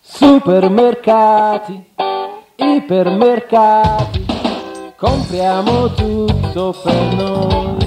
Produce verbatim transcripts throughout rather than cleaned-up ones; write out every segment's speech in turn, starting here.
Supermercati, ipermercati, compriamo tutto per noi.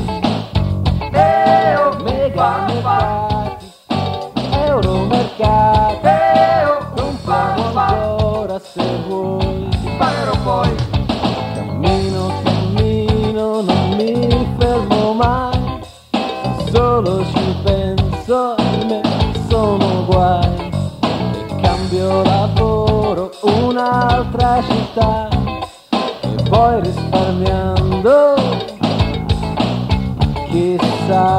Mega mercati, euromercati, compriamo ancora se vuoi. Pagherò poi. Cammino, cammino, non mi fermo mai, se solo ci penso a me sono guai. Cambio lavoro, un'altra città, e poi risparmiando, chissà.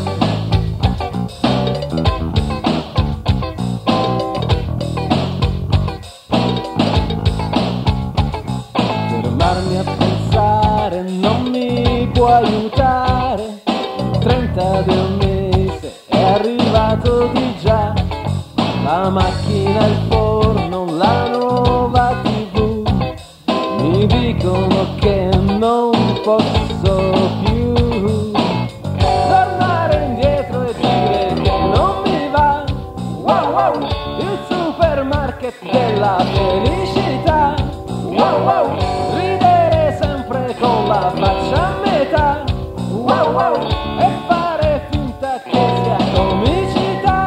Fermarmi a pensare non mi può aiutare, il trenta del mese è arrivato di già. La macchina, il forno, la nuova tivù, mi dicono che non posso più tornare indietro e dire che non mi va. Wow, wow, il supermarket della felicità. Wow, wow, ridere sempre con la faccia a metà. Wow, wow, e fare finta che sia comicità.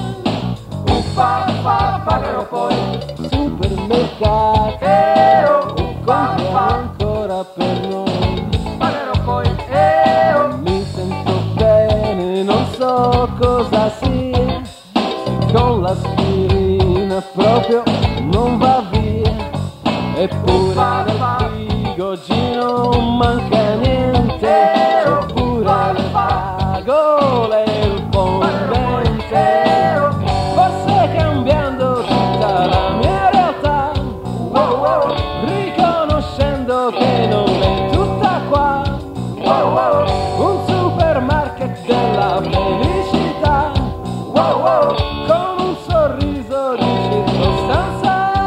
Pagherò poi. Supermercati, Eh, oh, compriamo ancora per noi. Pagherò poi. Eh, oh. Mi sento bene, non so cosa sia, se con l'aspirina proprio non va via. Eppure nel frigo oggi non manca niente, eppure le fragole e il fondente. Forse cambiando tutta la mia realtà, wow, wow, riconoscendo che non è tutta qua. Wow, wow, un supermarket della felicità. Wow, wow, con un sorriso di circostanza.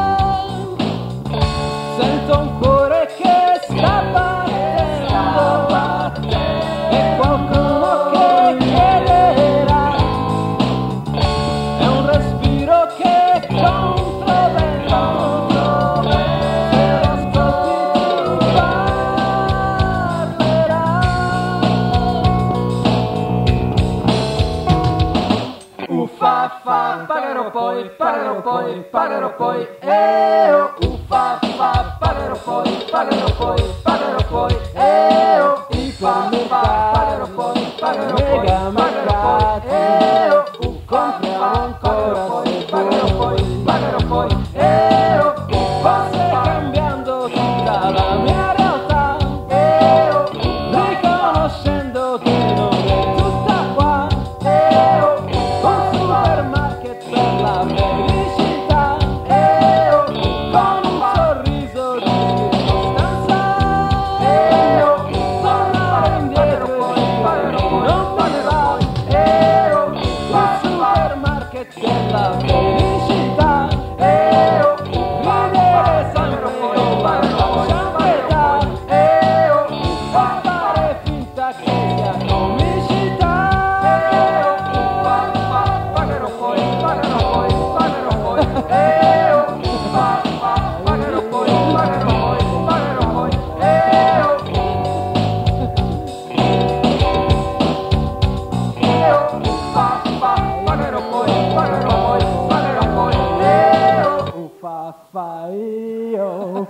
Sento un cuore che sta battendo, e qualcuno che chiederà. È un respiro che controvento, se lo ascolti tu parlerà. Uffa, fa, pagherò poi, pagherò poi, pagherò poi. Eh, oh. Uffa, fa, pagherò poi, pagherò poi, pagherò poi. Eh, oh. Uffa, fa, pagherò poi, pagherò poi, Mega pagherò poi. Eh, oh. Uffa, fa, pagherò poi, pagherò poi, pagherò poi. Eh, oh. Forse cambiando tutta la mia realtà, Eh, oh. riconoscendo che non è tutta qua. Eh, oh. Un supermarket per la felicità, Eh, oh. con un sorriso di circostanza. Eh, oh. Tornare indietro e dire che non mi va. Eh, oh. Un supermarket della felicità, Eh, oh. ridere sempre con la faccia a metà, Eh, oh. e fare finta che sia comicità. Pagherò poi, pagherò poi, pagherò poi. Eh, oh. Pagherò poi, pagherò poi, pagherò poi. Eh, oh. Eh, oh. Pagherò poi, pagherò poi, pagherò poi. Eh, oh. Uffa fa io.